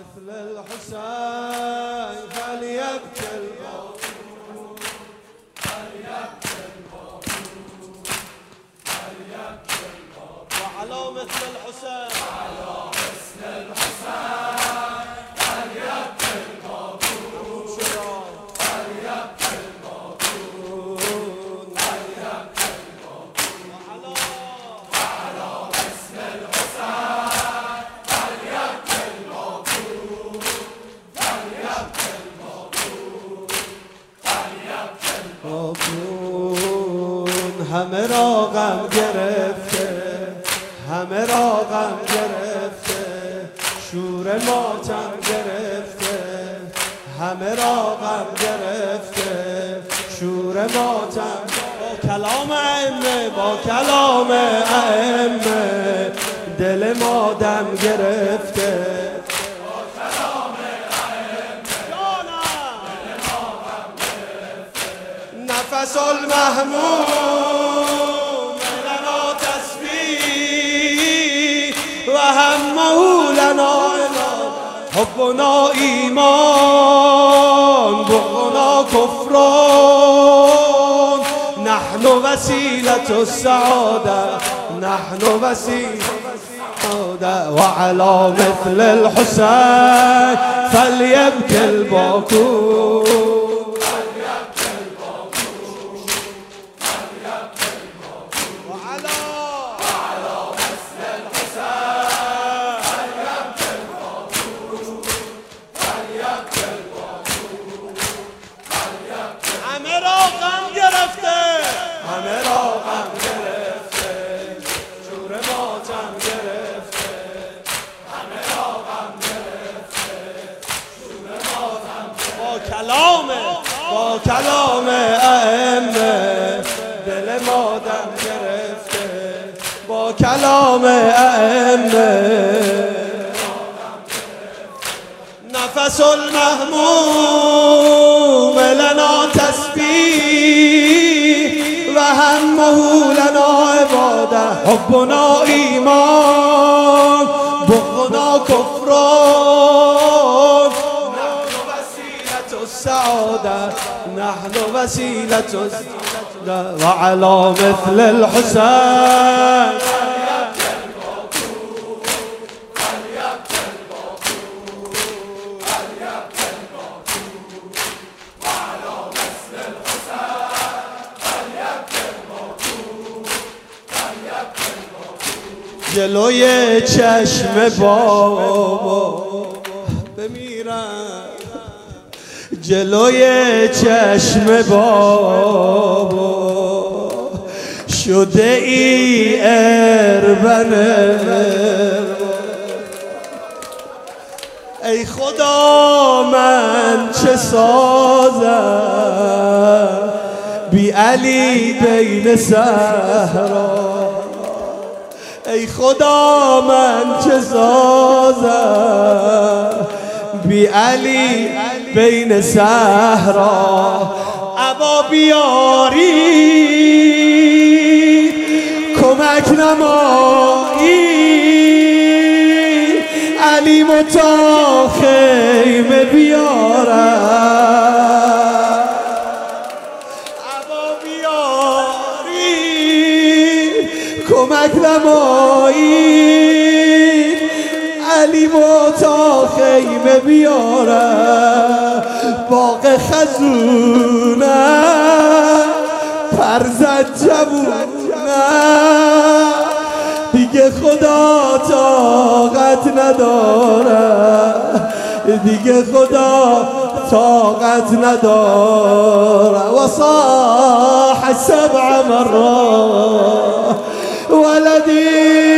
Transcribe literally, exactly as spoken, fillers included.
مثل الحسين فليبكي الباكون فليبكي الباكون فليبكي الباكون وعلى مثل الحسين وعلى مثل الحسين فليبكي الباكون فليبكي الباكون فليبكي الباكون وعلى وعلى مثل الحسين فليبكي الباكون فليبكي الباكون فليبكي الباكون همه را غم گرفته همه را غم گرفته شور ماتم گرفته همه را غم گرفته شور ماتم با کلام ائمه با کلام ائمه دل ما دم گرفته با کلام ائمه دل ما غم گرفته نفس المهموم لنا تسبیح و همه لنا حبنا ایمان بغضنا کفران نحن وسیلة السعادة نحن وسیلة السعادة وعلى مثل الحسين فليبكي الباكون با کلام ائمه دل ما دم گرفته با کلام ائمه نفس المهموم لنا تسبیح و همه لنا عباده حبنا ایمان بغضنا کفران السعادة نحن وسيلة السعادة وعلى مثل الحسين فليبكي الباكون فليبكي الباكون فليبكي الباكون وعلى مثل الحسين فليبكي الباكون فليبكي الباكون جلوی چشم بابا بمیرم جلوی چشم بابا شده ای اربنه ای خدا من چه سازم بی علی بین صحرا ای خدا من چه سازم بی علی بین صحرا ابا بیاری کمک نمایی علی متا خیمه بیارم ابا بیاری کمک نمایی علی متا خیمه بیارم باغ خزونه فرزد جوونه دیگه خدا طاقت نداره دیگه خدا طاقت نداره و صاح سبع مرات ولدی